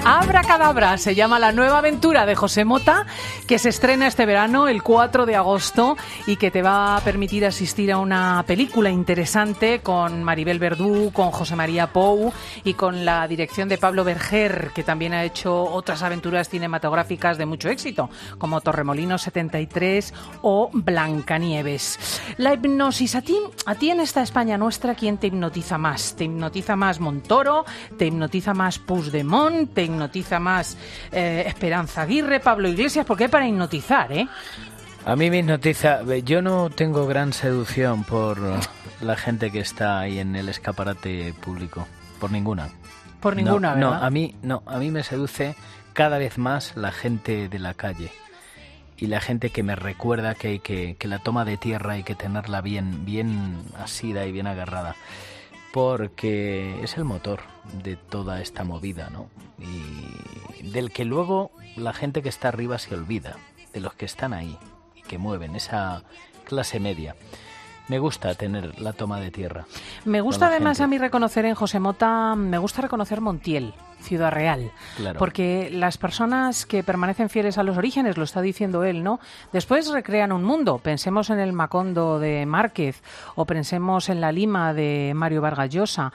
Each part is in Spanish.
Abracadabra se llama la nueva aventura de José Mota, que se estrena este verano, el 4 de agosto, y que te va a permitir asistir a una película interesante con Maribel Verdú, con José María Pou y con la dirección de Pablo Berger, que también ha hecho otras aventuras cinematográficas de mucho éxito, como Torremolinos 73 o Blancanieves. La hipnosis, a ti en esta España nuestra, ¿quién te hipnotiza más? ¿Te hipnotiza más Montoro? ¿Te hipnotiza más Puigdemont? ¿Te hipnotiza más Esperanza Aguirre, Pablo Iglesias? Porque hay para hipnotizar, ¿eh? A mí me hipnotiza. Yo no tengo gran seducción por la gente que está ahí en el escaparate público. Por ninguna. Por ninguna, ¿verdad? A mí me seduce cada vez más la gente de la calle. Y la gente que me recuerda que la toma de tierra hay que tenerla bien asida y bien agarrada. Porque es el motor de toda esta movida, ¿no? Y del que luego la gente que está arriba se olvida, de los que están ahí y que mueven esa clase media. Me gusta tener la toma de tierra. Me gusta además a mí reconocer en José Mota, me gusta reconocer Montiel, Ciudad Real, claro. Porque las personas que permanecen fieles a los orígenes, lo está diciendo él, ¿no? Después recrean un mundo. Pensemos en el Macondo de Márquez o pensemos en la Lima de Mario Vargas Llosa.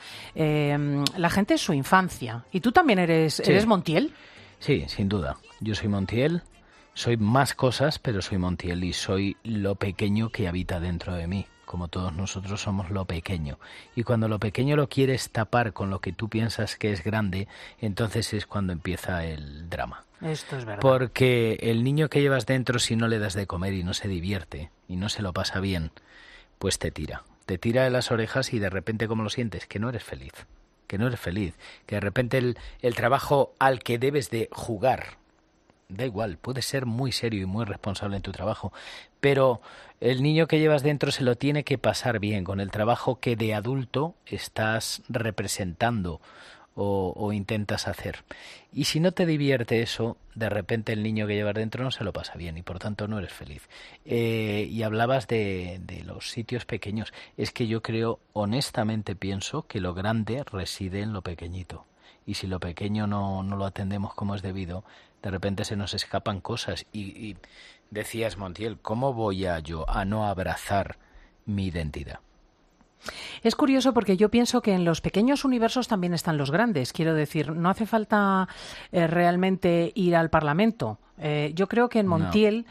La gente es su infancia. ¿Y tú también eres Montiel? Sí, sin duda. Yo soy Montiel, soy más cosas, pero soy Montiel y soy lo pequeño que habita dentro de mí. Como todos nosotros somos lo pequeño. Y cuando lo pequeño lo quieres tapar con lo que tú piensas que es grande, entonces es cuando empieza el drama. Esto es verdad. Porque el niño que llevas dentro, si no le das de comer y no se divierte y no se lo pasa bien, pues te tira. Te tira de las orejas y de repente, ¿cómo lo sientes? Que no eres feliz. Que no eres feliz. Que de repente el trabajo al que debes de jugar, da igual, puedes ser muy serio y muy responsable en tu trabajo, pero el niño que llevas dentro se lo tiene que pasar bien con el trabajo que de adulto estás representando o intentas hacer. Y si no te divierte eso, de repente el niño que llevas dentro no se lo pasa bien y por tanto no eres feliz. Y hablabas de los sitios pequeños. Es que yo creo, honestamente pienso, que lo grande reside en lo pequeñito. Y si lo pequeño no lo atendemos como es debido, de repente se nos escapan cosas. Y decías, Montiel, ¿cómo voy yo a no abrazar mi identidad? Es curioso porque yo pienso que en los pequeños universos también están los grandes. Quiero decir, no hace falta realmente ir al Parlamento. Yo creo que en Montiel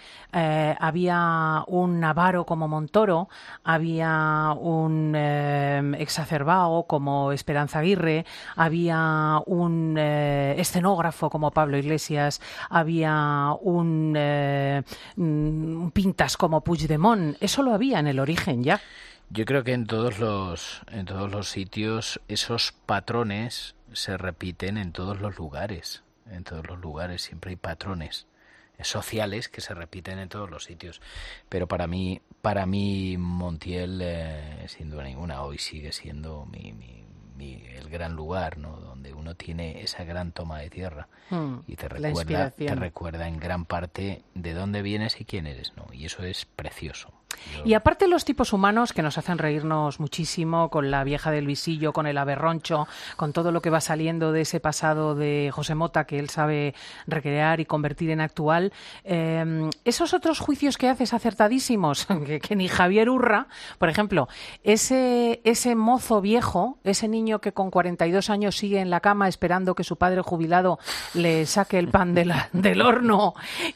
había un avaro como Montoro, había un exacerbado como Esperanza Aguirre, había un escenógrafo como Pablo Iglesias, había un pintas como Puigdemont. Eso lo había en el origen ya. Yo creo que en todos los sitios esos patrones se repiten en todos los lugares. En todos los lugares siempre hay patrones sociales que se repiten en todos los sitios. Pero para mí Montiel, sin duda ninguna, hoy sigue siendo el gran lugar, ¿no? Donde uno tiene esa gran toma de tierra y te recuerda en gran parte de dónde vienes y quién eres, ¿no? Y eso es precioso. Y aparte los tipos humanos que nos hacen reírnos muchísimo con la vieja del visillo, con el aberroncho, con todo lo que va saliendo de ese pasado de José Mota que él sabe recrear y convertir en actual, esos otros juicios que haces acertadísimos, que ni Javier Urra, por ejemplo, ese mozo viejo, ese niño que con 42 años sigue en la cama esperando que su padre jubilado le saque el pan del horno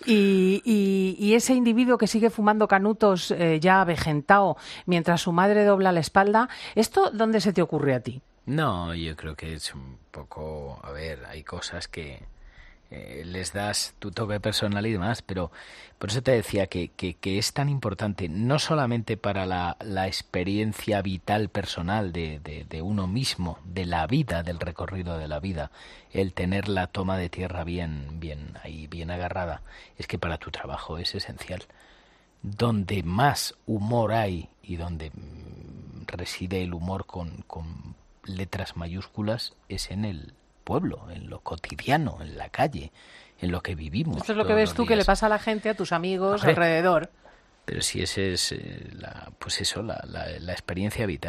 y ese individuo que sigue fumando canutos ya avejentado mientras su madre dobla la espalda, ¿esto dónde se te ocurre a ti? No, yo creo que es un poco, a ver, hay cosas que les das tu toque personal y demás, pero por eso te decía que es tan importante, no solamente para la experiencia vital personal de uno mismo, de la vida, del recorrido de la vida, el tener la toma de tierra bien agarrada, es que para tu trabajo es esencial. Donde más humor hay y donde reside el humor con letras mayúsculas es en el pueblo, en lo cotidiano, en la calle, en lo que vivimos. Esto es lo que ves tú que le pasa a la gente, a tus amigos alrededor. Pero si ese es la experiencia vital.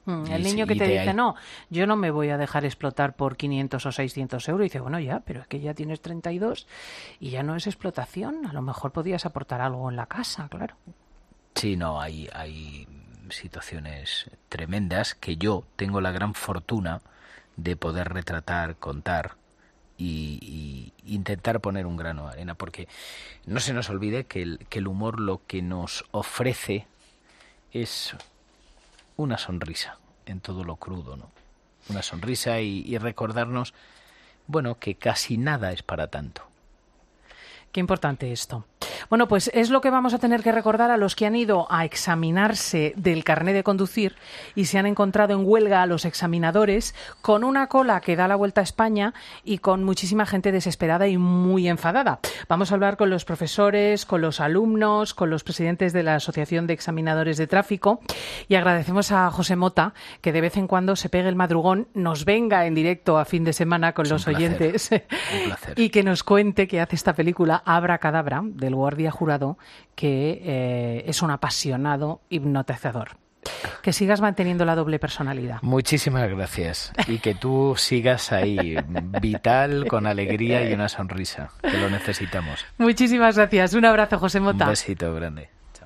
El niño que te dice, no, yo no me voy a dejar explotar por 500 o 600 euros. Y dice, bueno, ya, pero es que ya tienes 32 y ya no es explotación. A lo mejor podías aportar algo en la casa, claro. Sí, no, hay situaciones tremendas que yo tengo la gran fortuna de poder retratar, contar y intentar poner un grano de arena, porque no se nos olvide que el humor lo que nos ofrece es una sonrisa en todo lo crudo, ¿no? Una sonrisa y recordarnos, bueno, que casi nada es para tanto. Qué importante esto. Bueno, pues es lo que vamos a tener que recordar a los que han ido a examinarse del carné de conducir y se han encontrado en huelga a los examinadores con una cola que da la vuelta a España y con muchísima gente desesperada y muy enfadada. Vamos a hablar con los profesores, con los alumnos, con los presidentes de la Asociación de Examinadores de Tráfico y agradecemos a José Mota que de vez en cuando se pegue el madrugón, nos venga en directo a fin de semana con los oyentes y que nos cuente que hace esta película Abracadabra del guardia jurado, que es un apasionado hipnotizador. Que sigas manteniendo la doble personalidad. Muchísimas gracias. Y que tú sigas ahí, vital, con alegría y una sonrisa, que lo necesitamos. Muchísimas gracias. Un abrazo, José Mota. Un besito grande.